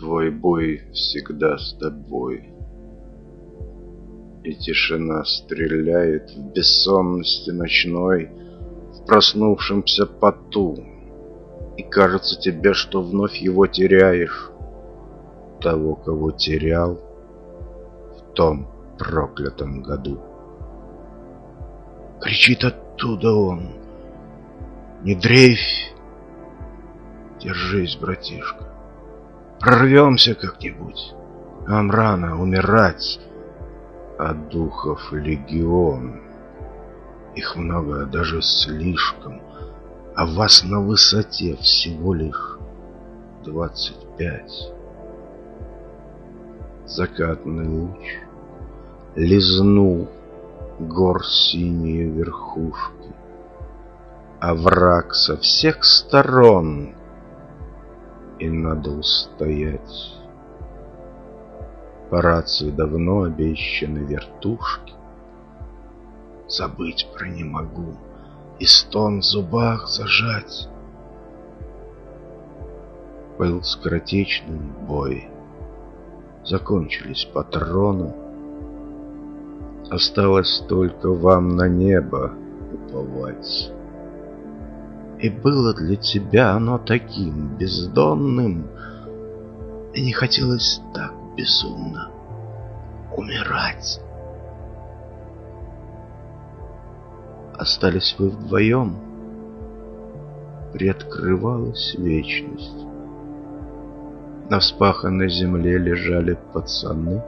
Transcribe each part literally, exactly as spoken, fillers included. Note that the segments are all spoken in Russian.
Твой бой всегда с тобой. И тишина стреляет в бессонности ночной, в проснувшемся поту. И кажется тебе, что вновь его теряешь, того, кого терял в том проклятом году. Кричит оттуда он: не дрейфь, держись, братишка, прорвемся как-нибудь, нам рано умирать. А духов легион, их много, даже слишком, а вас на высоте всего лишь двадцать пять. Закатный луч лизнул гор синие верхушки, а враг со всех сторон, и надо устоять. По рации давно обещаны вертушки, забыть про не могу и стон в зубах зажать. Был скоротечный бой, закончились патроны, осталось только вам на небо уповать. И было для тебя оно таким бездонным, и не хотелось так безумно умирать. Остались вы вдвоем, приоткрывалась вечность. На вспаханной земле лежали пацаны.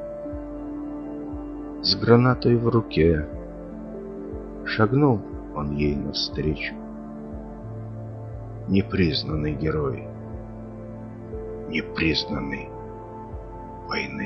С гранатой в руке шагнул он ей навстречу. Непризнанный герой, непризнанный войны.